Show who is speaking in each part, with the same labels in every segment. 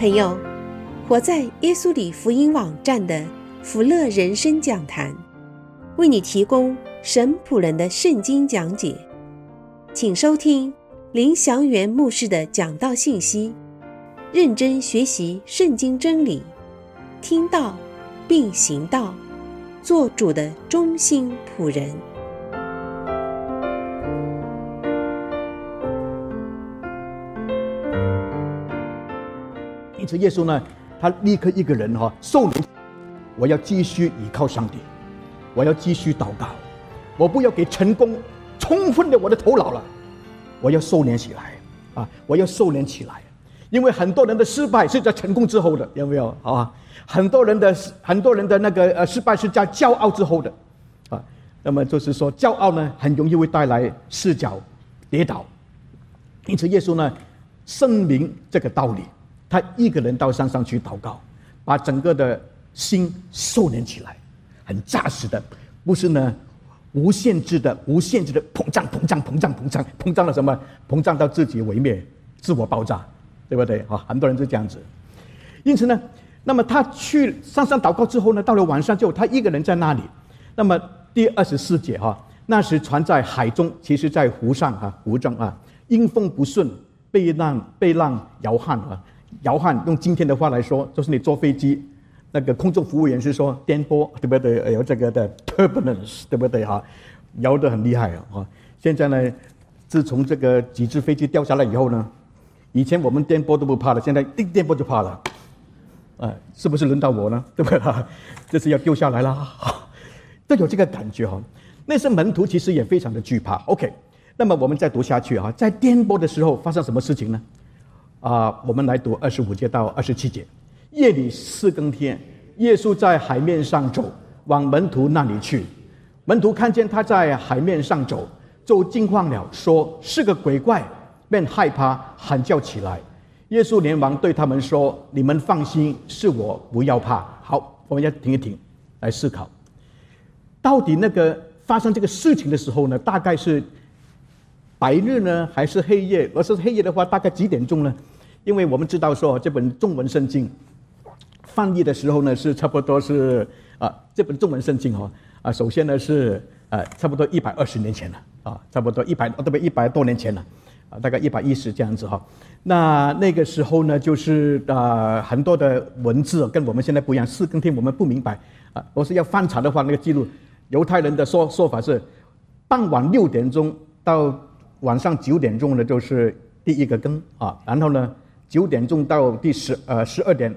Speaker 1: 朋友，活在耶稣里福音网站的福乐人生讲坛，为你提供神仆人的圣经讲解，请收听林祥元牧师的讲道信息，认真学习圣经真理，听道并行道，做主的忠心仆人。
Speaker 2: 因此耶稣呢，他立刻一个人受领，我要继续依靠上帝，我要继续祷告，我不要给成功冲昏了我的头脑了，我要收敛起来我要收敛起来，因为很多人的失败是在成功之后的，有没有很多人的那个失败是在骄傲之后的那么就是说骄傲呢很容易会带来失脚跌倒，因此耶稣呢声明这个道理，他一个人到山上去祷告，把整个的心收敛起来，很扎实的，不是呢无限制的膨胀了什么？膨胀到自己毁灭，自我爆炸，对不对？很多人是这样子。因此呢，那么他去山上祷告之后呢，到了晚上就他一个人在那里。那么第24节那时船在海中，其实在湖上湖中因风不顺，被浪摇撼，用今天的话来说，就是你坐飞机，那个空中服务员是说颠簸，对不对？有这个的 turbulence， 对不对摇得很厉害现在呢，自从这个几只飞机掉下来以后呢，以前我们颠簸都不怕了，现在一颠簸就怕了是不是轮到我呢？对不对这是要丢下来了都有这个感觉那些门徒其实也非常的惧怕。 OK， 那么我们再读下去在颠簸的时候发生什么事情呢？我们来读25节到27节。夜里4更天，耶稣在海面上走，往门徒那里去。门徒看见他在海面上走，就惊慌了，说是个鬼怪，便害怕，喊叫起来。耶稣连忙对他们说：你们放心，是我，不要怕。好，我们要停一停，来思考，到底那个发生这个事情的时候呢，大概是白日呢，还是黑夜？而是黑夜的话，大概几点钟呢？因为我们知道说这本中文圣经翻译的时候呢，是差不多是这本中文圣经首先呢是差不多120年前了差不多100多年前了大概110这样子那个时候呢，就是很多的文字跟我们现在不一样，4更天我们不明白我是要翻查的话，那个记录犹太人的说法是傍晚6点钟到晚上9点钟呢，就是第一个更然后呢9点钟到第12点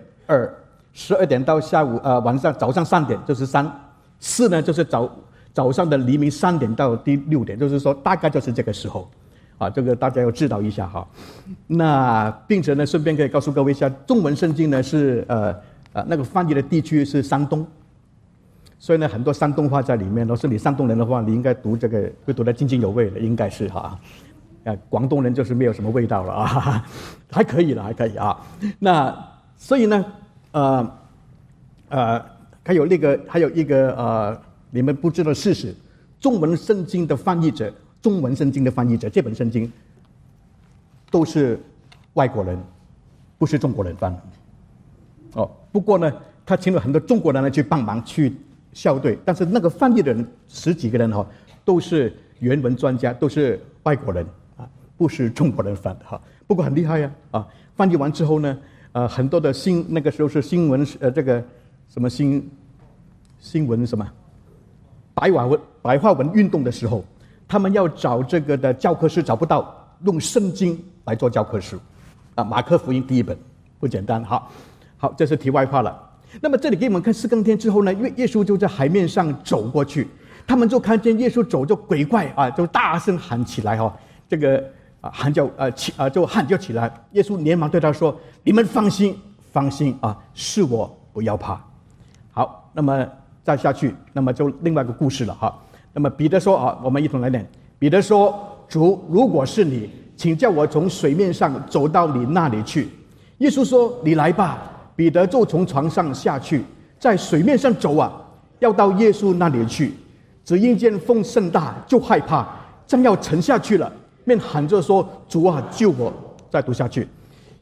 Speaker 2: 2，12点到下午晚上早上3点就是3，4呢就是早上的黎明3点到第6点，就是说大概就是这个时候这个大家要知道一下那并且呢顺便可以告诉各位一下，中文圣经呢是那个翻译的地区是山东，所以呢很多山东话在里面。如果是你山东人的话，你应该读这个会读得津津有味的，应该是广东人就是没有什么味道了还可以那所以呢还有一个你们不知道的事实，中文圣经的翻译者，这本圣经都是外国人，不是中国人翻不过呢他请了很多中国人来去帮忙去校对，但是那个翻译的人10几个人都是原文专家，都是外国人不是中国人翻的不过很厉害翻译完之后呢很多的那个时候是新闻这个什么新闻什么白话文运动的时候，他们要找这个的教科书找不到，用圣经来做教科书马可福音第1本，不简单好，这是题外话了。那么这里给我们看4更天之后呢，耶稣就在海面上走过去，他们就看见耶稣走，就鬼怪就大声喊起来这个喊叫起来。耶稣连忙对他说：你们放心是我，不要怕。好，那么再下去，那么就另外一个故事了那么彼得说我们一同来念。彼得说：主，如果是你，请叫我从水面上走到你那里去。耶稣说：你来吧。彼得就从床上下去，在水面上走要到耶稣那里去，只因见风甚大，就害怕，正要沉下去了，便喊着说：主啊，救我！再读下去。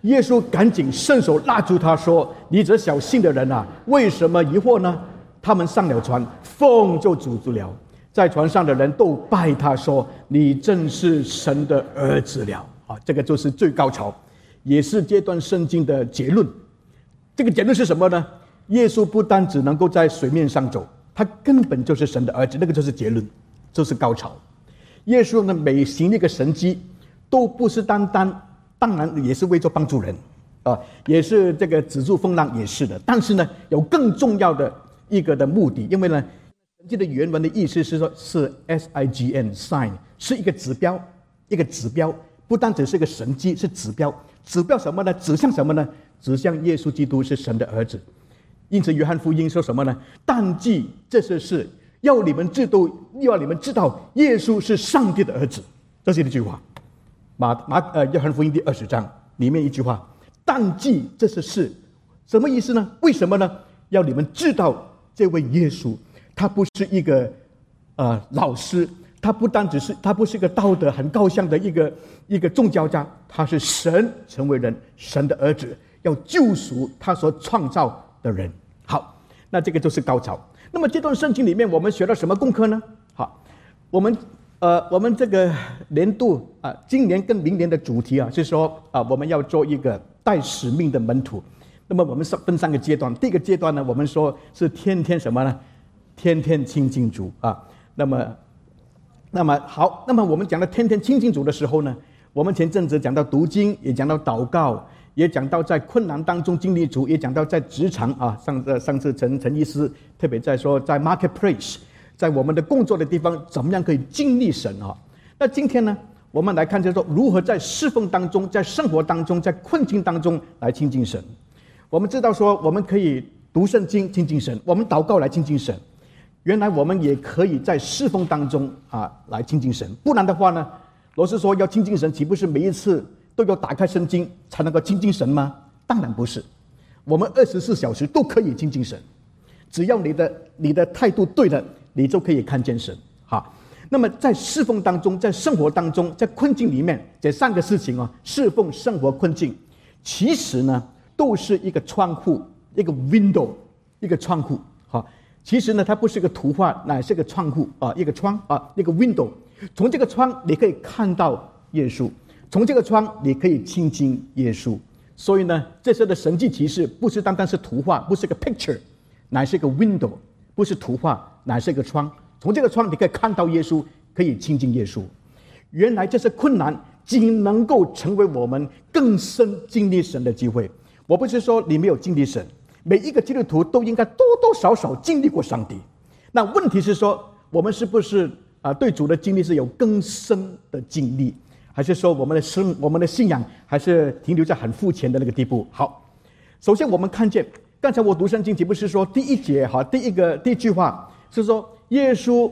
Speaker 2: 耶稣赶紧伸手拉住他说：“你这小信的人啊，为什么疑惑呢？”他们上了船，风就止住了。在船上的人都拜他说：“你真是神的儿子了。”这个就是最高潮，也是这段圣经的结论。这个结论是什么呢？耶稣不单只能够在水面上走，他根本就是神的儿子，那个就是结论，就是高潮。耶稣呢，每行一个神迹，都不是当然也是为着帮助人也是这个止住风浪，也是的。但是呢，有更重要的一个的目的，因为呢，神迹的原文的意思是说，是 sign sign， 是一个指标，不单只是一个神迹，是指标。指标什么呢？指向什么呢？指向耶稣基督是神的儿子。因此，约翰福音说什么呢？但记这些事，要你们知道，耶稣是上帝的儿子。这是一句话。约翰福音第20章里面一句话，但记这些事，什么意思呢？为什么呢？要你们知道这位耶稣，他不是一个老师，他不是一个道德很高尚的一个宗教家，他是神成为人，神的儿子，要救赎他所创造的人。好，那这个就是高潮。那么这段圣经里面我们学到什么功课呢？好，我们这个年度今年跟明年的主题是说我们要做一个带使命的门徒。那么我们分3个阶段。第一个阶段呢，我们说是天天什么呢？天天亲近主那么好，那么我们讲到天天亲近主的时候呢，我们前阵子讲到读经，也讲到祷告，也讲到在困难当中经历主，也讲到在职场上次陈医师特别在说，在 marketplace， 在我们的工作的地方怎么样可以经历神那今天呢，我们来看就是说如何在侍奉当中，在生活当中，在困境当中来亲近神。我们知道说我们可以读圣经亲近神，我们祷告来亲近神，原来我们也可以在侍奉当中来亲近神。不然的话呢，老实说要亲近神，岂不是每一次都要打开圣经才能够亲近神吗？当然不是，我们24小时都可以亲近神，只要你的态度对了，你就可以看见神那么在侍奉当中，在生活当中，在困境里面，这3个事情侍奉、生活、困境，其实呢都是一个窗户，一个 window， 一个窗户其实呢它不是一个图画，乃是一个窗户一个窗一个 window。 从这个窗你可以看到耶稣，从这个窗你可以亲近耶稣。所以呢，这些的神迹奇事不是单单是图画，不是一个 picture， 乃是一个 window， 不是图画，乃是一个窗。从这个窗你可以看到耶稣，可以亲近耶稣。原来这些困难仅能够成为我们更深经历神的机会。我不是说你没有经历神，每一个基督徒都应该多多少少经历过上帝。那问题是说，我们是不是对主的经历是有更深的经历，还是说我们的信仰还是停留在很肤浅的那个地步？好，首先我们看见刚才我读圣经岂不是说第一节第一句话是说耶稣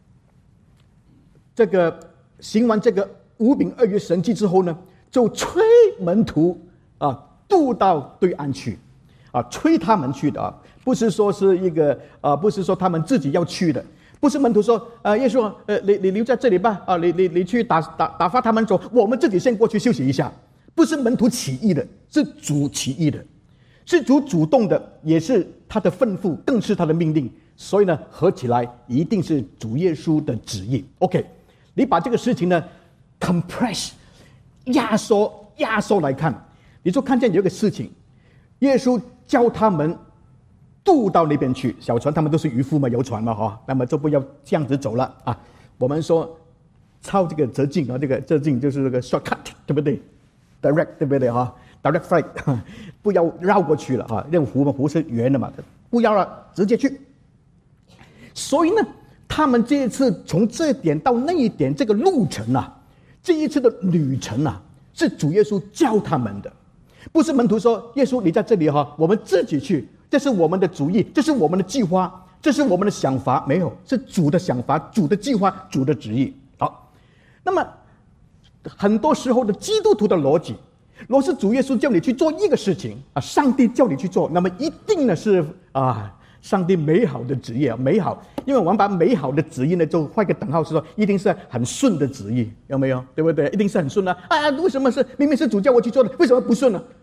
Speaker 2: 这个行完这个5饼2鱼神迹之后呢，就催门徒渡到对岸去催他们去的不是说是一个不是说他们自己要去的，不是门徒说耶稣你留在这里吧你去打发他们走，我们自己先过去休息一下。不是门徒起意的，是主起意的，是主主动的，也是他的吩咐，更是他的命令。所以呢，合起来一定是主耶稣的旨意。 OK， 你把这个事情呢 compress 压缩来看，你就看见有一个事情，耶稣教他们渡到那边去。小船他们都是渔夫嘛，游船嘛那么就不要这样子走了我们说抄这个捷径这个捷径就是这个 shortcut， 对不对？ direct 对不对direct flight 不要绕过去了那个湖嘛，湖是圆的嘛，不要了，直接去。所以呢，他们这一次从这一点到那一点，这个路程这一次的旅程是主耶稣教他们的，不是门徒说耶稣你在这里我们自己去，这是我们的主意，这是我们的计划，这是我们的想法。没有，是主的想法，主的计划，主的旨意。好，那么很多时候的基督徒的逻辑，若是主耶稣叫你去做一个事情上帝叫你去做，那么一定呢是上帝美好的旨意美好，因为我们把美好的旨意呢就画个等号，是说一定是很顺的旨意，有没有？对不对？一定是很顺为什么是明明是主叫我去做的，为什么不顺呢？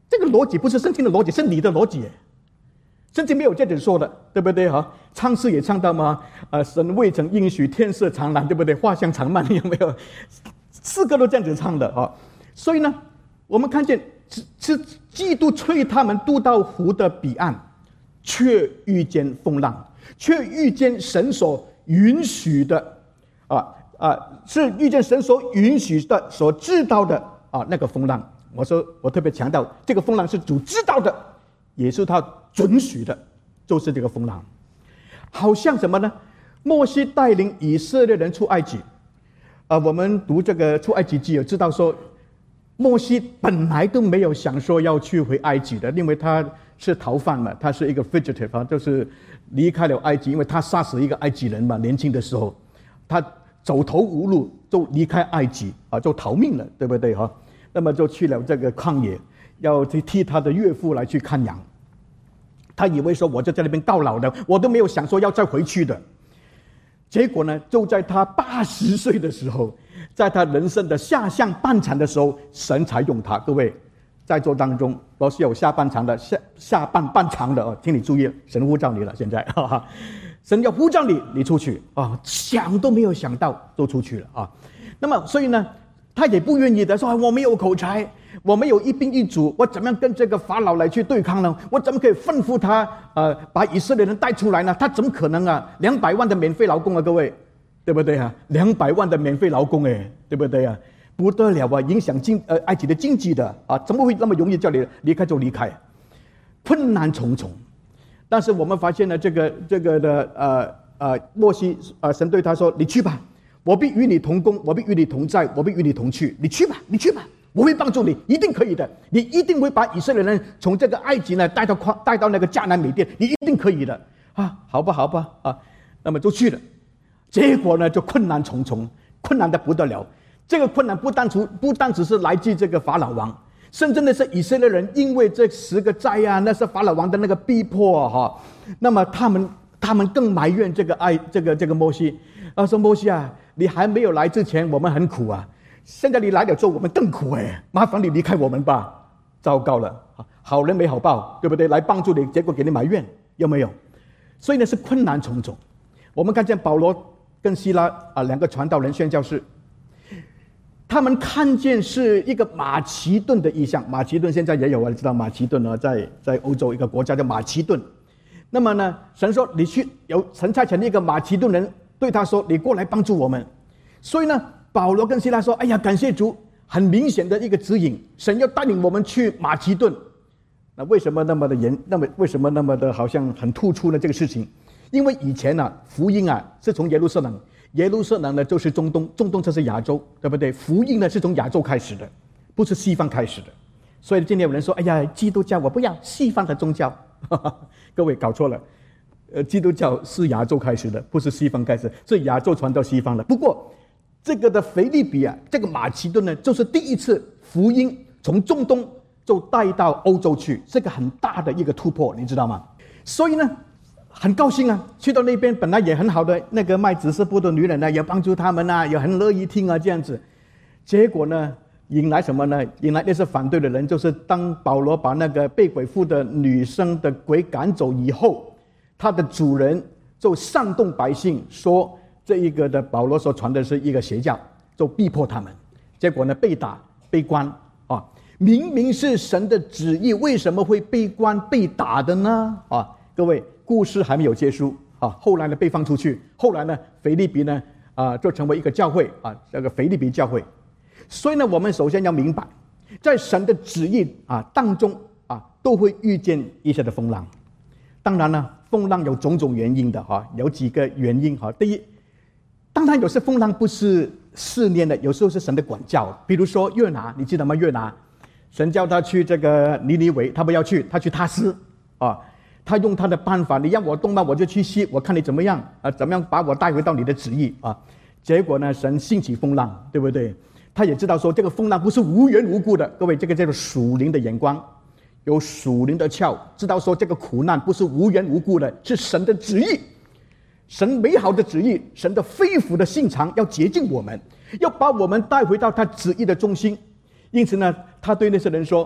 Speaker 2: 这个逻辑不是圣经的逻辑，是你的逻辑。圣经没有这样说的，对不对哈？唱诗也唱到吗？神未曾应许天色长蓝，对不对？画像长漫，有没有？四个都这样子唱的啊。所以呢，我们看见是基督催他们渡到湖的彼岸，却遇见风浪，却遇见神所允许的是遇见神所允许的、所知道的那个风浪。我特别强调，这个风浪是主知道的，也是他准许的，就是这个风浪。好像什么呢？摩西带领以色列人出埃及。我们读这个出埃及记也知道说，摩西本来都没有想说要去回埃及的，因为他是逃犯嘛，他是一个 fugitive， 就是离开了埃及，因为他杀死一个埃及人嘛，年轻的时候，他走投无路就离开埃及就逃命了，对不对哈？那么就去了这个旷野，要去替他的岳父来去看羊。他以为说我就在那边到老的，我都没有想说要再回去的。结果呢，就在他80岁的时候，在他人生的下象半场的时候，神才用他。各位在座当中，若是有下半场的半场的请你注意，神呼召你了，现在神要呼召你，你出去想都没有想到就出去了那么所以呢，他也不愿意的说，我没有口才，我没有一兵一卒，我怎么样跟这个法老来去对抗呢？我怎么可以吩咐他把以色列人带出来呢？他怎么可能200万的免费劳工各位，对不对200万的免费劳工对不对不得了影响埃及的经济的怎么会那么容易叫你离开就离开？困难重重。但是我们发现呢，这个的摩西神对他说，你去吧，我必与你同工，我必与你同在，我必与你同去，你去吧，我会帮助你，一定可以的，你一定会把以色列人从这个埃及呢带到那个迦南美甸，你一定可以的好吧那么就去了。结果呢就困难重重，困难的不得了。这个困难不单只是来自这个法老王，甚至呢是以色列人因为这10个灾那是法老王的那个逼迫那么他们更埋怨这个摩西说，摩西你还没有来之前我们很苦现在你来了之后我们更苦麻烦你离开我们吧。糟糕了，好人没好报，对不对？来帮助你，结果给你埋怨，有没有？所以呢是困难重重。我们看见保罗跟希拉2个传道人宣教士，他们看见是一个马其顿的意象。马其顿现在也有你知道马其顿在欧洲一个国家叫马其顿。那么呢，神说你去，有神差遣一个马其顿人对他说，你过来帮助我们。所以呢，保罗跟希拉说，哎呀，感谢主，很明显的一个指引，神要带领我们去马其顿。那为什么那么的为什么那么的好像很突出呢？这个事情，因为以前福音是从耶路撒冷呢就是中东就是亚洲，对不对？福音呢是从亚洲开始的，不是西方开始的。所以今天有人说，哎呀，基督教我不要，西方的宗教。各位搞错了，基督教是亚洲开始的，不是西方开始，是亚洲传到西方的。不过这个的腓立比这个马其顿呢，就是第一次福音从中东就带到欧洲去，是个很大的一个突破，你知道吗？所以呢很高兴去到那边本来也很好的那个卖紫色布的女人呢，也帮助他们也很乐意听这样子。结果呢引来什么呢？引来那些反对的人，就是当保罗把那个被鬼附的女生的鬼赶走以后，他的主人就煽动百姓说这一个的保罗所传的是一个邪教，就逼迫他们。结果呢被打被关明明是神的旨意，为什么会被关被打的呢？各位，故事还没有结束后来呢被放出去，后来呢腓立比呢就成为一个教会这个腓立比教会。所以呢我们首先要明白，在神的旨意当中都会遇见一些的风浪。当然呢风浪有种种原因的有几个原因第一，当然有些风浪不是试炼的，有时候是神的管教。比如说约拿，你记得吗？约拿神叫他去这个尼尼微，他不要去，他去他施他用他的办法，你让我动吧，我就去吸，我看你怎么样怎么样把我带回到你的旨意结果呢神兴起风浪，对不对？他也知道说这个风浪不是无缘无故的。各位，这个叫做属灵的眼光，有属灵的窍，知道说这个苦难不是无缘无故的，是神的旨意，神美好的旨意，神的肺腑的心肠要洁净我们，要把我们带回到他旨意的中心。因此呢他对那些人说，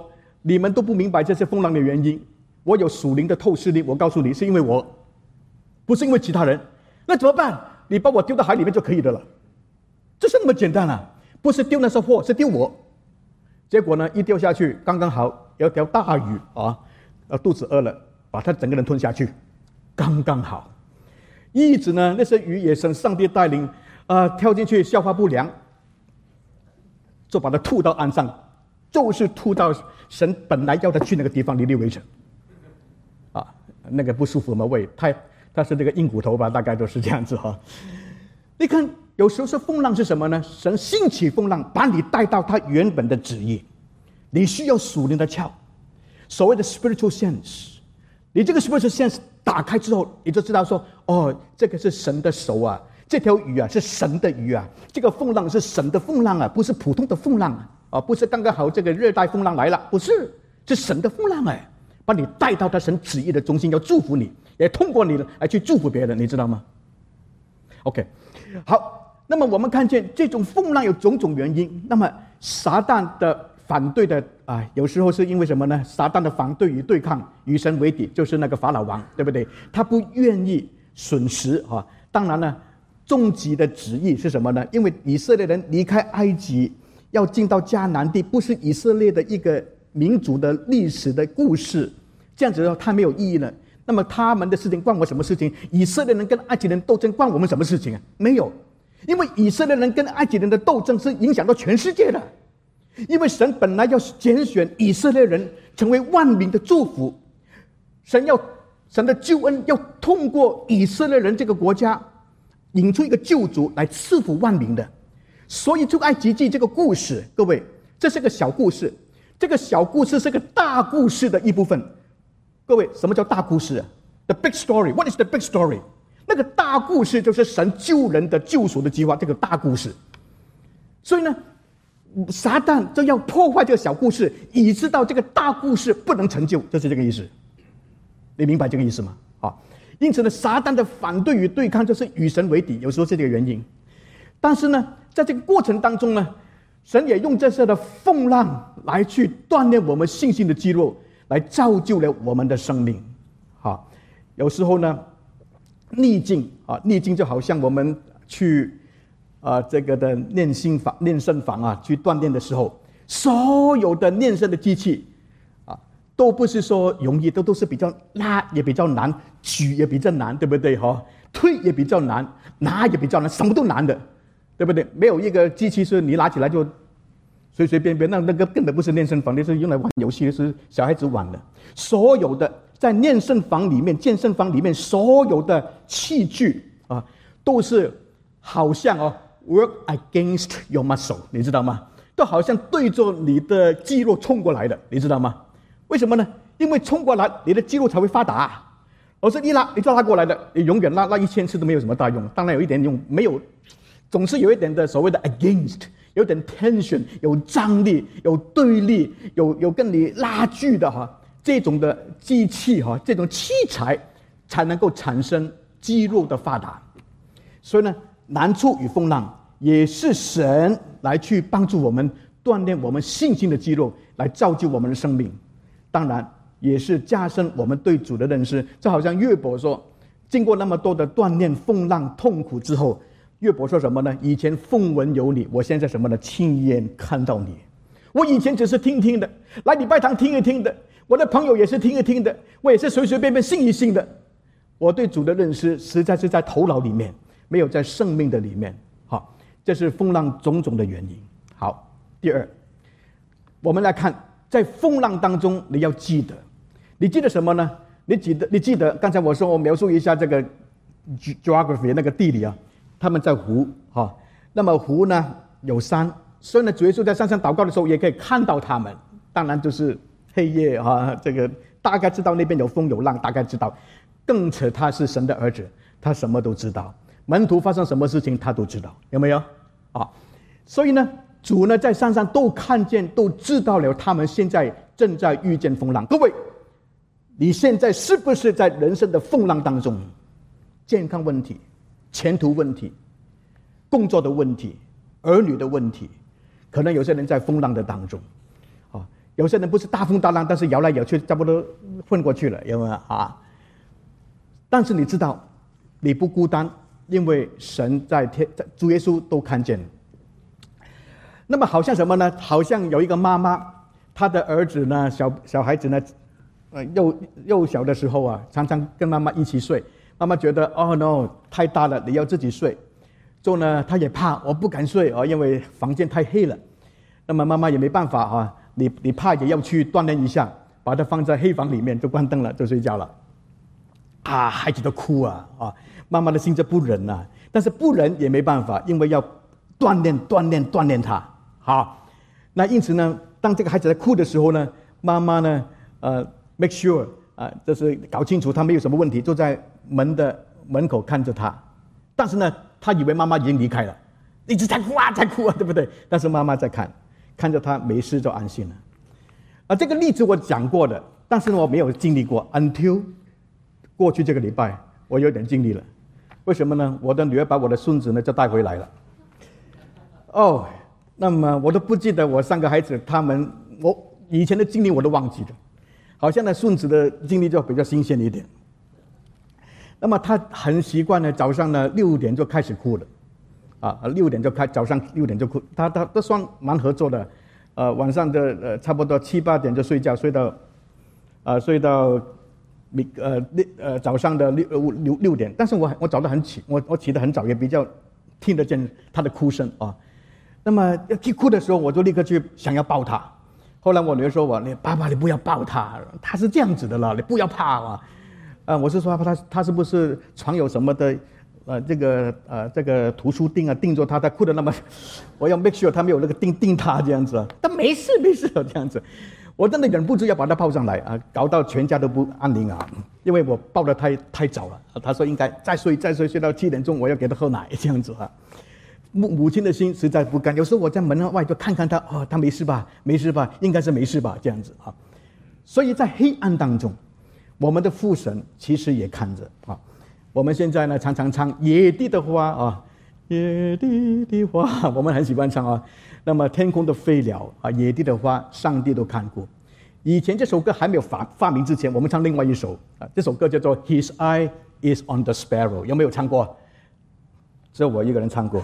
Speaker 2: 你们都不明白这些风浪的原因。我有属灵的透视力，我告诉你，是因为我，不是因为其他人。那怎么办？你把我丢到海里面就可以的了，就是那么简单啊！不是丢那些货，是丢我。结果呢，一丢下去，刚刚好有条大鱼啊，肚子饿了，把他整个人吞下去，刚刚好。一直呢，那些鱼也是上帝带领，跳进去消化不良，就把它吐到岸上，就是吐到神本来要他去那个地方，离离为成。那个不舒服嘛，胃它是那个硬骨头吧，大概都是这样子哈。你看，有时候是风浪是什么呢？神兴起风浪，把你带到他原本的旨意。你需要属灵的窍，所谓的 spiritual sense。你这个 spiritual sense 打开之后，你就知道说，哦，这个是神的手啊，这条鱼啊是神的鱼啊，这个风浪是神的风浪啊，不是普通的风浪啊，不是刚刚好这个热带风浪来了，不是，是神的风浪哎。把你带到他神旨意的中心，要祝福你，也通过你来去祝福别人，你知道吗 ？OK， 好，那么我们看见这种风浪有种种原因。那么撒旦的反对的有时候是因为什么呢？撒旦的反对与对抗，与神为敌，就是那个法老王，对不对？他不愿意损失啊。当然呢，终极的旨意是什么呢？因为以色列人离开埃及，要进到迦南地，不是以色列的一个民族的历史的故事，这样子的话太没有意义了。那么他们的事情关我什么事情？以色列人跟埃及人斗争关我们什么事情啊？没有，因为以色列人跟埃及人的斗争是影响到全世界的。因为神本来要拣选以色列人成为万民的祝福，神的救恩要通过以色列人这个国家引出一个救主来赐福万民的。所以出埃及记这个故事，各位，这是个小故事。这个小故事是个大故事的一部分。各位，什么叫大故事 ？The big story. What is the big story? 那个大故事就是神救人的救赎的计划，这个大故事。所以呢，撒旦就要破坏这个小故事，以致到这个大故事不能成就，就是这个意思。你明白这个意思吗？好，因此呢，撒旦的反对与对抗就是与神为敌，有时候是这个原因。但是呢，在这个过程当中呢，神也用这些的风浪来去锻炼我们信心的肌肉，来造就了我们的生命。好，有时候呢，逆境就好像我们去这个的练身房去锻炼的时候，所有的练身的机器都不是说容易，都是比较拉也比较难，举也比较难，对不对推也比较难，拿也比较难，什么都难的，对不对？没有一个机器是你拿起来就随随便便，那个根本不是练身房，那是用来玩游戏的，是小孩子玩的。所有的在练身房里面、健身房里面，所有的器具都是好像work against your muscle， 你知道吗？都好像对着你的肌肉冲过来的，你知道吗？为什么呢？因为冲过来，你的肌肉才会发达。而是一拉，你就拉过来的，你永远拉1000次都没有什么大用。当然有一点用，没有，总是有一点的所谓的 against， 有点 tension， 有张力，有对立，有跟你拉锯的这种的机器这种器材才能够产生肌肉的发达。所以呢，难处与风浪也是神来去帮助我们锻炼我们信心的肌肉，来造就我们的生命。当然也是加深我们对主的认识。就好像约伯说，经过那么多的锻炼、风浪、痛苦之后，约伯说什么呢？以前风闻有你，我现在什么呢？亲眼看到你。我以前只是听的，来礼拜堂听一听的，我的朋友也是听一听的，我也是随随便便信一信的。我对主的认识实在是在头脑里面，没有在生命的里面。好，这是风浪种种的原因。好，第二，我们来看在风浪当中，你要记得，你记得什么呢？你记得刚才我说，我描述一下这个 geography 那个地理他们在湖那么湖呢有山，所以呢主耶稣在山上祷告的时候也可以看到他们。当然就是黑夜这个大概知道那边有风有浪，大概知道。更扯，他是神的儿子，他什么都知道。门徒发生什么事情他都知道，有没有所以呢，主呢在山上都看见，都知道了他们现在正在遇见风浪。各位，你现在是不是在人生的风浪当中？健康问题、前途问题、工作的问题、儿女的问题，可能有些人在风浪的当中有些人不是大风大浪，但是摇来摇去，差不多混过去了，有没有啊？但是你知道，你不孤单，因为神在主耶稣都看见。那么好像什么呢？好像有一个妈妈，她的儿子呢，小孩子呢，幼小的时候啊，常常跟妈妈一起睡。妈妈觉得哦 no 太大了，你要自己睡。之后呢，他也怕，我不敢睡啊，因为房间太黑了。那么妈妈也没办法啊，你怕也要去锻炼一下，把它放在黑房里面，就关灯了，就睡觉了。啊，孩子都哭啊，妈妈的心就不忍啊，但是不忍也没办法，因为要锻炼他。好，那因此呢，当这个孩子在哭的时候呢，妈妈呢make sure 就是搞清楚他没有什么问题，就在门口看着他。但是呢，他以为妈妈已经离开了，一直在哭啊，对不对？但是妈妈在看着他没事就安心了。这个例子我讲过的，但是我没有经历过 until 过去这个礼拜，我有点经历了。为什么呢？我的女儿把我的孙子呢就带回来了。那么我都不记得我3个孩子我以前的经历我都忘记了，好像呢孙子的经历就比较新鲜一点。那么他很习惯呢，早上呢6点就开始哭了，早上6点就哭，他都算蛮合作的，晚上的差不多7、8点就睡觉，睡到早上的6点，但是我早得很起，我起得很早，也比较听得见他的哭声啊。那么一哭的时候，我就立刻去想要抱他。后来我女儿说我：“爸爸，你不要抱他，他是这样子的了，你不要怕啊。”我是说他是不是床有什么的这个图书钉啊钉着他哭的那么，我要 make sure 他没有那个钉他这样子啊。但没事这样子，我真的忍不住要把他抱上来啊，搞到全家都不安宁啊，因为我抱得太早了。他说应该再睡到7点钟，我要给他喝奶这样子啊。母亲的心实在不甘，有时候我在门外就看看他，他没事吧，应该是没事吧，这样子啊。所以在黑暗当中，我们的父神其实也看着啊。我们现在呢常常唱野地的花啊，野地的花，我们很喜欢唱啊。那么天空的飞鸟啊，野地的花，上帝都看顾。以前这首歌还没有发明之前，我们唱另外一首啊，这首歌叫做 His Eye is on the Sparrow， 有没有唱过？只有我一个人唱过。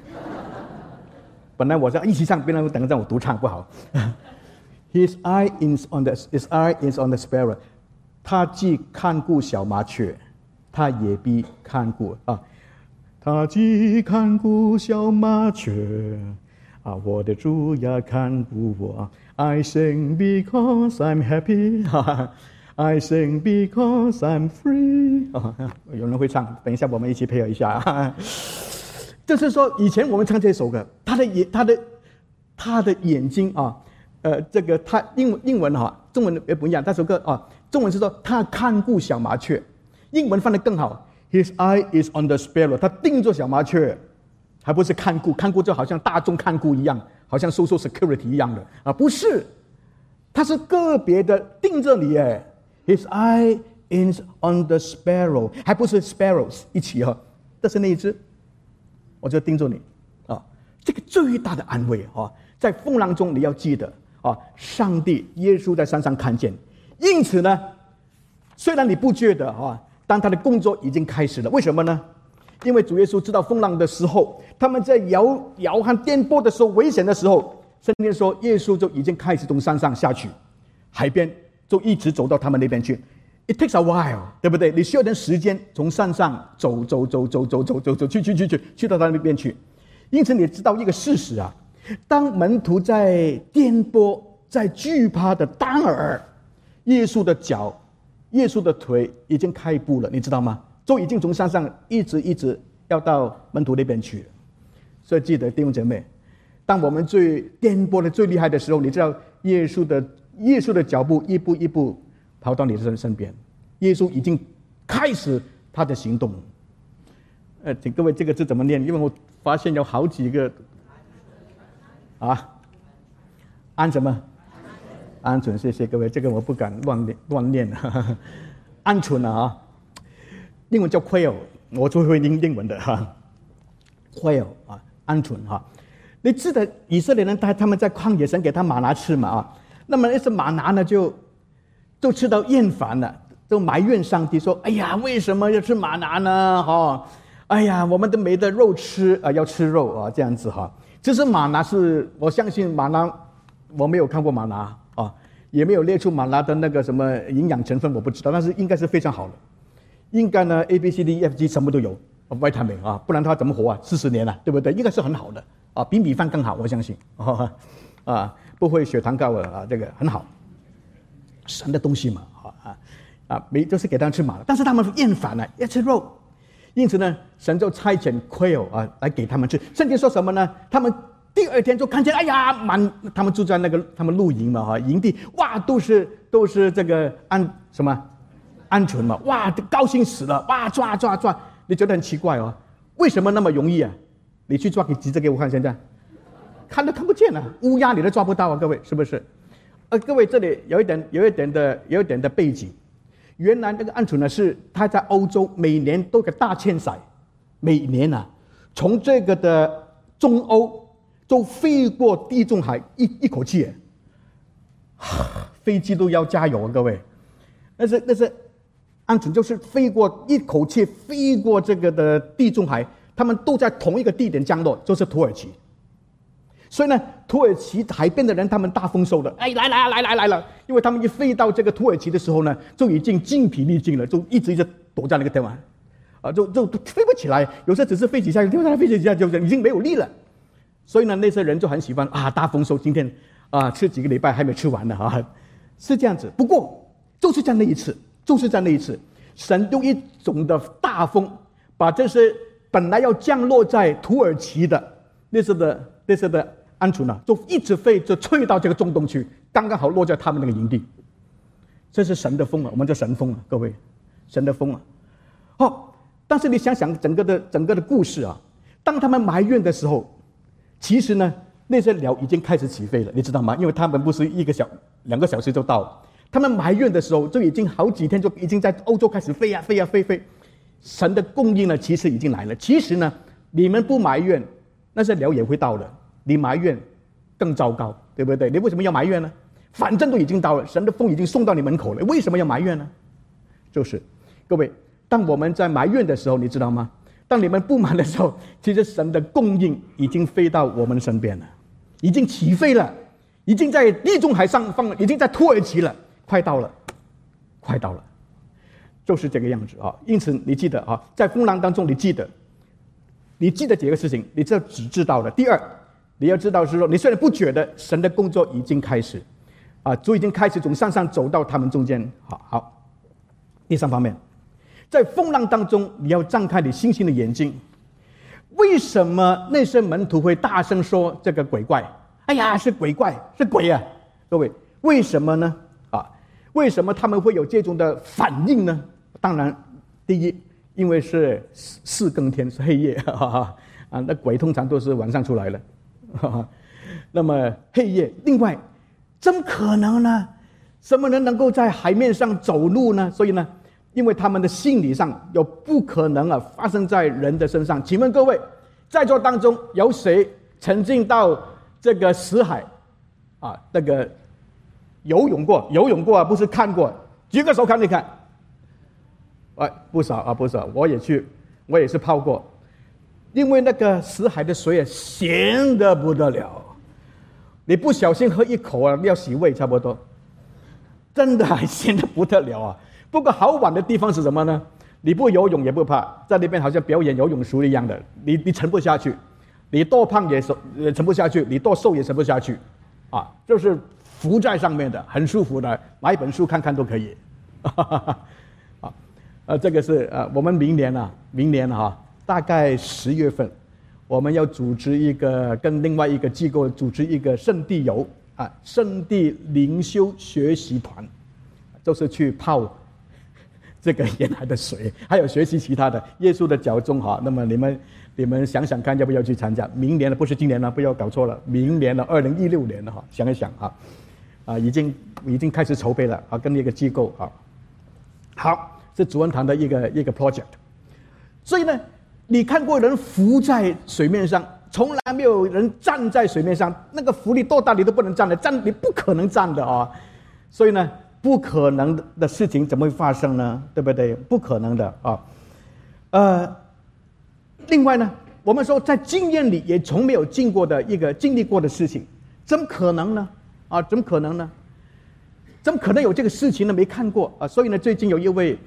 Speaker 2: 本来我是一起唱，别人等着我独唱不好。His eye is on the sparrow， 他既看顾小麻雀，他也必看顾啊。他既看顾小麻雀啊，我的主呀看顾我。I sing because I'm happy， I sing because I'm free。有人会唱，等一下我们一起配合一下。就是说，以前我们唱这首歌，他的眼睛啊，他英文哈，中文也不一样。这首歌啊，中文是说他看顾小麻雀，英文翻得更好 ，His eye is on the sparrow， 他盯着小麻雀，还不是看顾就好像大众看顾一样，好像 social security 一样的啊，不是，他是个别的盯着你耶 ，His eye is on the sparrow， 还不是 sparrows 一起哈，这是那一只。我就盯着你啊！这个最大的安慰啊，在风浪中你要记得啊，上帝耶稣在山上看见，因此呢，虽然你不觉得啊，但他的工作已经开始了。为什么呢？因为主耶稣知道风浪的时候，他们在摇和颠簸的时候，危险的时候，圣经说耶稣就已经开始从山上下去，海边就一直走到他们那边去。It takes a while， 对不对？你需要点时间，从山上走去到他那边去。因此，你知道一个事实啊，当门徒在颠簸、在惧怕的当儿，耶稣的脚、耶稣的腿已经开步了，你知道吗？就已经从山上一直要到门徒那边去了。所以记得弟兄姐妹，当我们最颠簸的最厉害的时候，你知道耶稣的脚步一步一步跑到你的身边，耶稣已经开始他的行动。请各位这个字怎么念？因为我发现有好几个啊，安什么？安存，谢谢各位，这个我不敢乱念。鹌鹑啊，英文叫 quail， 我就会念英文的哈 ，quail 啊，鹌鹑哈。你记得以色列人他们在旷野神给他玛拿吃嘛啊？ 那么那些玛拿呢就吃到厌烦了，就埋怨上帝说：“哎呀，为什么要吃玛拿呢？哎呀，我们都没得肉吃啊，要吃肉啊，这样子哈。”其实玛拿是，我相信玛拿，我没有看过玛拿啊，也没有列出玛拿的那个什么营养成分，我不知道，但是应该是非常好的。应该呢 A B C D E F G 什么都有，vitamin 啊，不然他怎么活啊？40年了，对不对？应该是很好的啊，比米饭更好，我相信不会血糖高了啊，这个很好。神的东西嘛，就是给他们吃玛拿，但是他们厌烦了，要吃肉。因此呢，神就差遣 quail 来给他们吃。圣经说什么呢？他们第二天就看见，哎呀，他们住在那个他们露营嘛，营地，哇，都是这个鹌鹑嘛，哇，高兴死了，哇，抓，你觉得很奇怪为什么那么容易啊？你去抓，你指着给我看，现在看都看不见了，乌鸦你都抓不到各位是不是？各位这里有一点的背景。原来那个鹌鹑呢，是它在欧洲每年都有个大迁徙，每年从这个的中欧就飞过地中海一口气，飞机都要加油各位。那是鹌鹑就是一口气飞过这个的地中海，他们都在同一个地点降落，就是土耳其。所以呢，土耳其海边的人他们大丰收的，哎，来了，因为他们一飞到这个土耳其的时候呢，就已经精疲力尽了，就一直躲在那个地方，就飞不起来，有时候只是飞几下，飞几下就已经没有力了。所以呢，那些人就很喜欢大丰收，今天吃几个礼拜还没吃完呢是这样子。不过就是在那一次，神用一种的大风，把这些本来要降落在土耳其的那些的鹌鹑呢，就一直飞，就吹到这个中东去，刚刚好落在他们那个营地。这是神的风我们叫神风各位，神的风但是你想想整个的故事当他们埋怨的时候，其实呢，那些鸟已经开始起飞了，你知道吗？因为他们不是2个小时就到了。他们埋怨的时候，就已经好几天就已经在欧洲开始飞。神的供应呢，其实已经来了。其实呢，你们不埋怨，那些鸟也会到的。你埋怨更糟糕，对不对？你为什么要埋怨呢？反正都已经到了，神的风已经送到你门口了，为什么要埋怨呢？就是各位，当我们在埋怨的时候，你知道吗？当你们不满的时候，其实神的供应已经飞到我们身边了，已经起飞了，已经在地中海上方了，已经在土耳其了，快到了，就是这个样子因此你记得在风浪当中，你记得几个事情，你只知道了。第二，你要知道是说，你虽然不觉得，神的工作已经开始主已经开始从山上走到他们中间。好，第三方面，在风浪当中，你要张开你星星的眼睛。为什么那些门徒会大声说这个鬼怪？哎呀，是鬼怪，是鬼啊！各位，为什么呢？为什么他们会有这种的反应呢？当然，第一，因为是4更天，是黑夜那鬼通常都是晚上出来了那么黑夜，另外，怎么可能呢？什么人能够在海面上走路呢？所以呢，因为他们的心理上有不可能发生在人的身上。请问各位，在座当中有谁曾经到这个死海那个游泳过不是看过？举个手看一看。不少，我也是泡过。因为那个死海的水咸得不得了，你不小心喝一口要洗胃差不多，真的咸得不得了不过好玩的地方是什么呢？你不游泳也不怕，在那边好像表演游泳术一样的，你沉不下去，你多胖也沉不下去，你多瘦也沉不下去就是浮在上面的，很舒服的，买一本书看看都可以这个是我们明年大概10月份，我们要组织跟另外一个机构组织一个圣地游圣地灵修学习团，就是去泡这个沿海的水，还有学习其他的耶稣的脚踪那么你们想想看，要不要去参加？明年了，不是今年了，不要搞错了，明年了，2016年了想一想已经开始筹备了跟一个机构好。是主恩堂的一个 project。 所以呢，你看过人浮在水面上， 从来没有人站在水面上，那个浮力多大你都不能站的，你不可能站的啊。所以呢，不可能的事情怎么会发生呢？对不对？不可能的啊。另外呢，我们说在经验里也从没有经历过的事情，怎么可能呢？怎么可能呢？怎么可能有这个事情呢？没看过啊。所以呢，最近有一位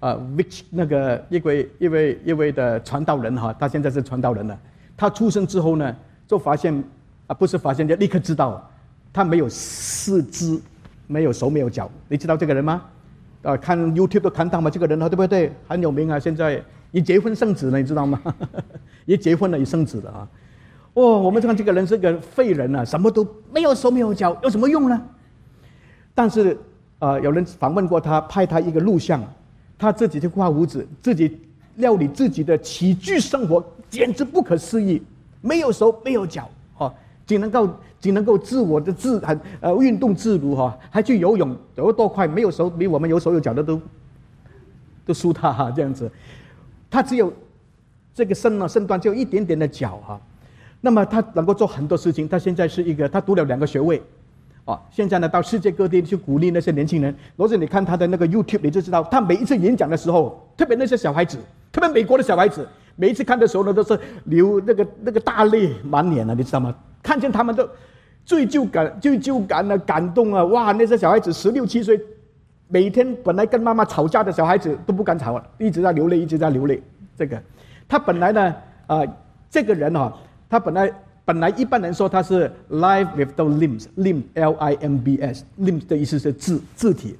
Speaker 2: 一位的传道人他现在是传道人了。他出生之后呢，就发现不是发现，就立刻知道他没有四肢，没有手没有脚。你知道这个人吗？看 YouTube 都看到吗？这个人对不对？很有名啊，现在也结婚生子了，你知道吗？也结婚了，也生子了啊。我们看这个人是个废人啊，什么都没有，手没有脚，有什么用呢？但是有人访问过他，拍他一个录像，他自己去刮胡子，自己料理自己的起居生活，简直不可思议。没有手没有脚仅能够自我的运动自如还去游泳，游多快，没有手比我们有手有脚的都输他这样子。他只有这个身段，只有一点点的脚那么他能够做很多事情。他现在他读了2个学位现在呢到世界各地去鼓励那些年轻人。如果你看他的那个 YouTube， 你就知道他每一次演讲的时候，特别那些小孩子，特别美国的小孩子，每一次看的时候呢，都是流那个大泪满脸你知道吗？看见他们都罪疚感感动哇！那些小孩子16、17岁，每天本来跟妈妈吵架的小孩子都不敢吵了，一直在流泪。这个他本来呢这个人他本来一般人说他是 life without limbs L-I-M-B-S limbs 的意思是肢体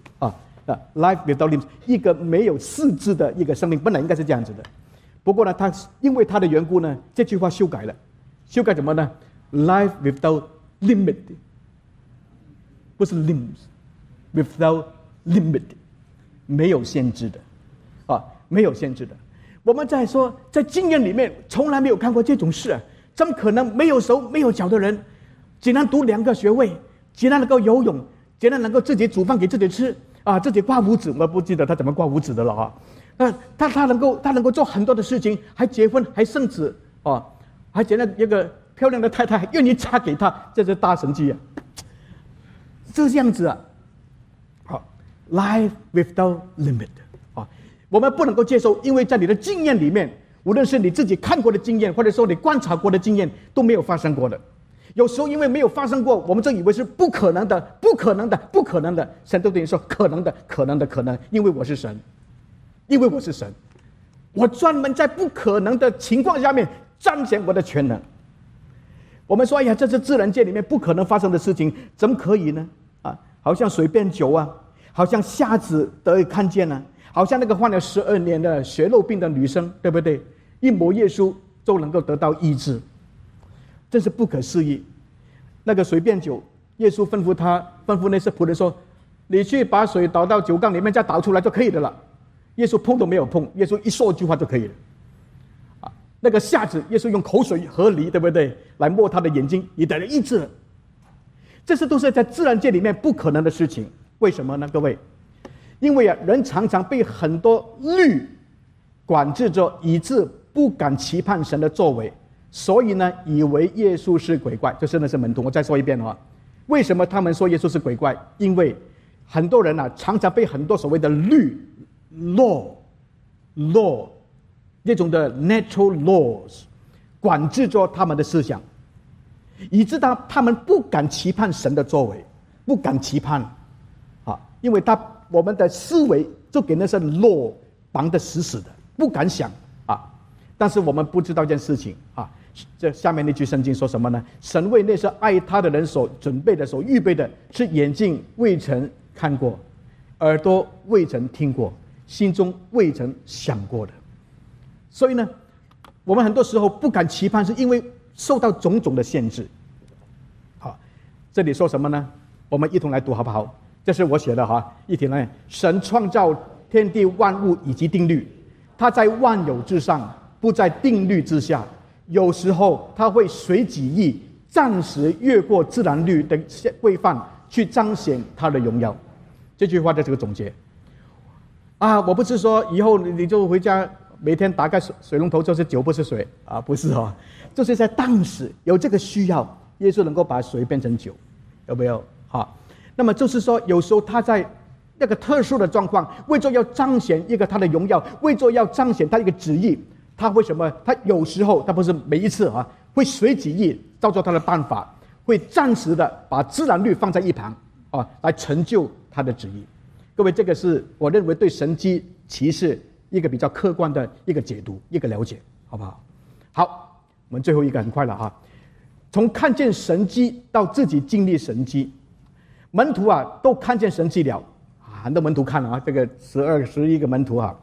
Speaker 2: life without limbs 一个没有四肢的一个生命，本来应该是这样子的。不过呢，他因为他的缘故呢，这句话修改了。修改怎么呢？ life without limit 不是 limbs without limit 没有限制的没有限制的。我们在说在经验里面从来没有看过这种事怎么可能没有手没有脚的人竟然读2个学位，竟然能够游泳，竟然能够自己煮饭给自己吃自己刮胡子。我不记得他怎么刮胡子的了他能够做很多的事情，还结婚还生子还捡了一个漂亮的太太，愿意嫁给他，这是大神迹是这样子life without limit 我们不能够接受，因为在你的经验里面，无论是你自己看过的经验，或者说你观察过的经验，都没有发生过的。有时候因为没有发生过，我们就以为是不可能的，不可能的，不可能的。神都对你说可能的，可能的，可能，因为我是神，因为我是神，我专门在不可能的情况下面彰显我的全能。我们说哎呀，这是自然界里面不可能发生的事情，怎么可以呢？好像水变酒好像瞎子得以看见好像那个患了12年的血肉病的女生，对不对？一抹耶稣就能够得到医治，真是不可思议。那个水变酒，耶稣吩咐那些仆人说：“你去把水倒到酒缸里面，再倒出来就可以的了。”耶稣碰都没有碰，耶稣一说一句话就可以了。那个瞎子，耶稣用口水和泥，对不对？来摸他的眼睛，也得了医治了。这些都是在自然界里面不可能的事情。为什么呢？各位？因为人常常被很多律管制着，以致不敢期盼神的作为，所以呢，以为耶稣是鬼怪，就是那些门徒。我再说一遍为什么他们说耶稣是鬼怪？因为很多人常常被很多所谓的律 law 这种的 natural laws 管制着他们的思想，以致他们不敢期盼神的作为，不敢期盼因为我们的思维就给那些 law 绑得死死的，不敢想但是我们不知道一件事情这下面那句圣经说什么呢？神为那些爱他的人所准备的、所预备的，是眼睛未曾看过，耳朵未曾听过，心中未曾想过的。所以呢，我们很多时候不敢期盼，是因为受到种种的限制。这里说什么呢？我们一同来读好不好？这是我写的一起来。神创造天地万物以及定律，他在万有之上，不在定律之下。有时候他会随己意，暂时越过自然律的规范，去彰显他的荣耀。这句话就是个总结我不是说以后你就回家每天打开水龙头就是酒不是水啊，不是哦，就是在当时有这个需要，耶稣能够把水变成酒，有没有？好，那么就是说，有时候他在那个特殊的状况，为着要彰显一个他的荣耀，为着要彰显他一个旨意，他为什么？他有时候，他不是每一次啊，会随己意照着他的办法，会暂时的把自然律放在一旁啊，来成就他的旨意。各位，这个是我认为对神迹奇事一个比较客观的一个解读，一个了解，好不好？好，我们最后一个很快了啊。从看见神迹到自己经历神迹，门徒啊都看见神迹了啊，很多门徒看了啊，这个11个门徒啊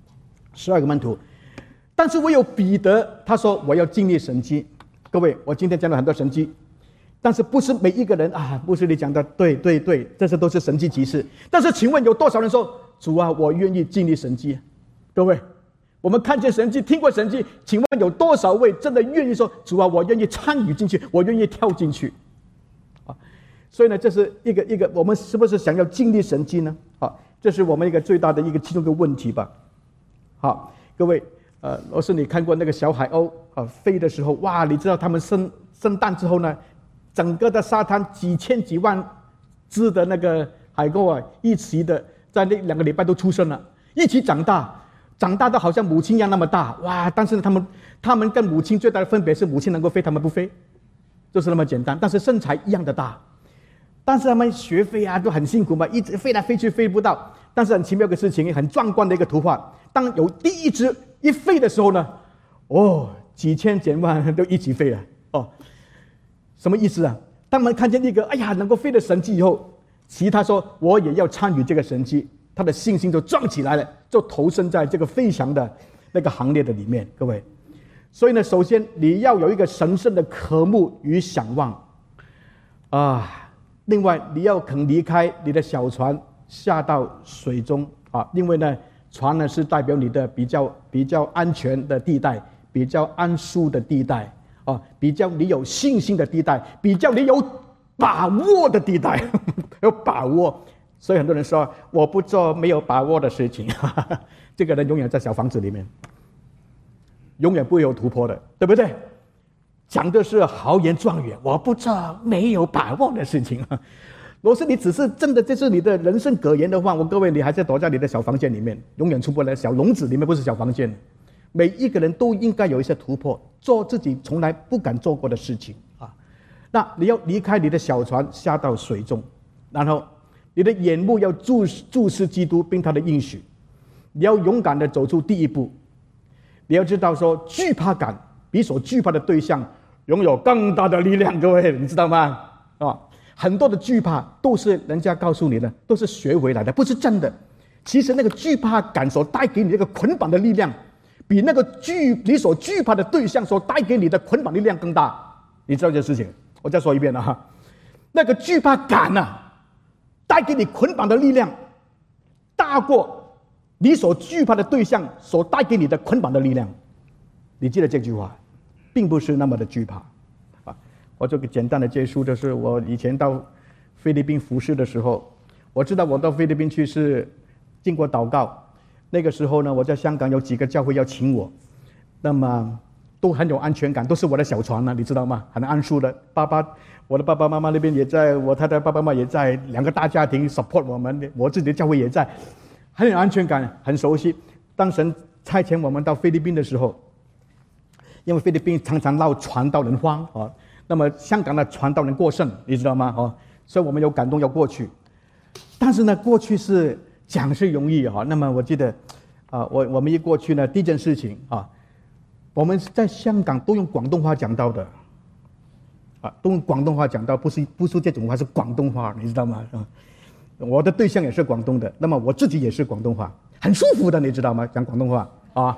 Speaker 2: ，12个门徒，但是唯有彼得他说我要经历神迹。各位，我今天讲了很多神迹，但是不是每一个人啊，牧师你讲的对，这些都是神迹奇事。但是请问有多少人说主啊，我愿意经历神迹？各位，我们看见神迹，听过神迹，请问有多少位真的愿意说主啊，我愿意参与进去，我愿意跳进去啊？所以呢，这是一个我们是不是想要经历神迹呢？好，这是我们一个最大的其中一个问题吧。好，各位，若是你看过那个小海鸥飞的时候，哇，你知道他们生蛋之后呢，整个的沙滩几千几万只的那个海鸥啊，一起的在那2个礼拜都出生了，一起长大到好像母亲一样那么大，哇！但是呢，他们跟母亲最大的分别是母亲能够飞，他们不飞，就是那么简单。但是身材一样的大，但是他们学飞啊都很辛苦嘛，一直飞来飞去飞不到。但是很奇妙的事情，很壮观的一个图画，当有第一只一飞的时候呢，哦，几千几万都一起飞了哦。什么意思啊？当我们看见一个能够飞的神迹以后，其他说我也要参与这个神迹，他的信心就壮起来了，就投身在这个飞翔的那个行列的里面。各位，所以呢，首先你要有一个神圣的渴慕与想望啊，另外你要肯离开你的小船下到水中啊，因为呢，船呢是代表你的比较安全的地带，比较安舒的地带啊，比较你有信心的地带，比较你有把握的地带，有把握。所以很多人说我不做没有把握的事情，这个人永远在小房子里面，永远不会有突破的，对不对？讲的是豪言壮语，我不做没有把握的事情。如果是你只是真的这是你的人生格言的话，各位你还是躲在你的小房间里面，永远出不来。小笼子里面不是小房间。每一个人都应该有一些突破，做自己从来不敢做过的事情啊。那你要离开你的小船下到水中，然后你的眼目要注视基督并他的应许，你要勇敢的走出第一步。你要知道说，惧怕感比所惧怕的对象拥有更大的力量。各位，你知道吗？啊，很多的惧怕都是人家告诉你的，都是学回来的，不是真的。其实那个惧怕感所带给你这个捆绑的力量，比那个你所惧怕的对象所带给你的捆绑力量更大。你知道这件事情？我再说一遍了哈，那个惧怕感带给你捆绑的力量，大过你所惧怕的对象所带给你的捆绑的力量。你记得这句话，并不是那么的惧怕啊！我做个简单的结束，就是我以前到菲律宾服侍的时候，我知道我到菲律宾去是经过祷告。那个时候呢，我在香港有几个教会要请我，那么都很有安全感，都是我的小船你知道吗？很安舒的。我的爸爸妈妈那边也在，我太太爸爸妈妈也在，2个大家庭 support 我们，我自己的教会也在，很有安全感，很熟悉。当神差遣我们到菲律宾的时候，因为菲律宾常常闹传道人荒那么香港的传道人过剩，你知道吗？所以我们有感动要过去，但是呢，过去是讲是容易那么我记得我们一过去呢，第一件事情我们在香港都用广东话讲到的都用广东话讲到，不是这种话，是广东话，你知道吗？我的对象也是广东的，那么我自己也是广东话，很舒服的，你知道吗？讲广东话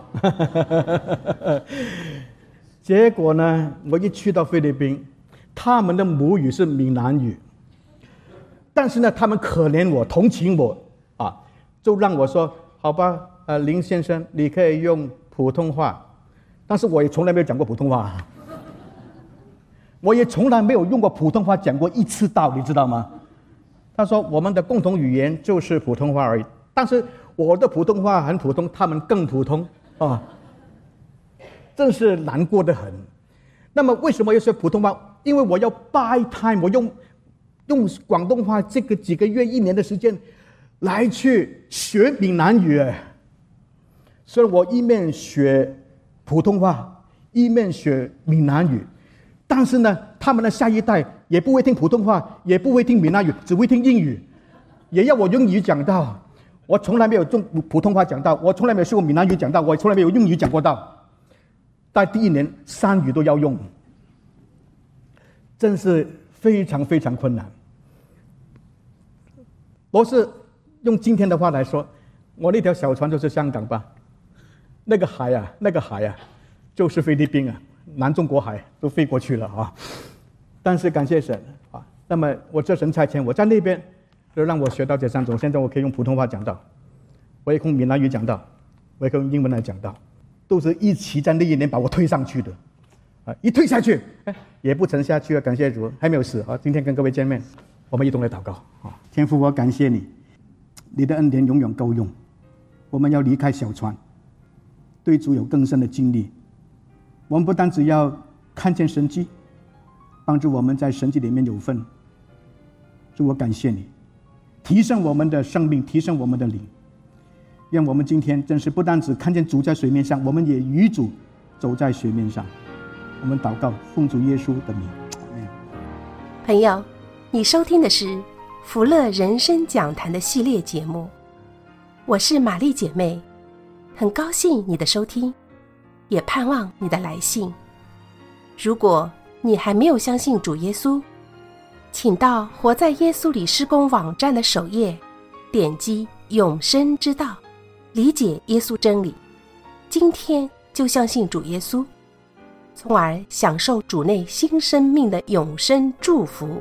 Speaker 2: 结果呢，我一去到菲律宾，他们的母语是闽南语，但是呢，他们可怜我，同情我就让我说好吧，林先生，你可以用普通话，但是我也从来没有讲过普通话，我也从来没有用过普通话讲过一次道，你知道吗？他说我们的共同语言就是普通话而已，但是我的普通话很普通，他们更普通真是难过得很。那么为什么要学普通话？因为我要 buy time， 我用广东话这个几个月、1年的时间来去学闽南语。所以我一面学普通话，一面学闽南语。但是呢，他们的下一代也不会听普通话，也不会听闽南语，只会听英语，也要我用英语讲道。我从来没有用普通话讲道，我从来没有学过闽南语讲道，我从来没有用英语讲过道。但第1年3语都要用，真是非常非常困难。我是用今天的话来说，我那条小船就是香港吧，那个海啊，就是菲律宾啊，南中国海都飞过去了啊。但是感谢神啊，那么我这神差遣我在那边，就让我学到这3种。现在我可以用普通话讲道，我也可以用闽南语讲道，我也可以用英文来讲道，都是一起在那1年把我推上去的啊！一推下去，也不沉下去啊！感谢主，还没有死啊！今天跟各位见面，我们一同来祷告啊！天父，我感谢你，你的恩典永远够用。我们要离开小船，对主有更深的经历。我们不单只要看见神迹，帮助我们在神迹里面有份。主，我感谢你，提升我们的生命，提升我们的灵。愿我们今天真是不单只看见主在水面上，我们也与主走在水面上。我们祷告，奉主耶稣的名。
Speaker 1: 朋友，你收听的是福乐人生讲坛的系列节目，我是玛丽姐妹，很高兴你的收听，也盼望你的来信。如果你还没有相信主耶稣，请到活在耶稣里施工网站的首页，点击永生之道，理解耶稣真理，今天就相信主耶稣，从而享受主内新生命的永生祝福。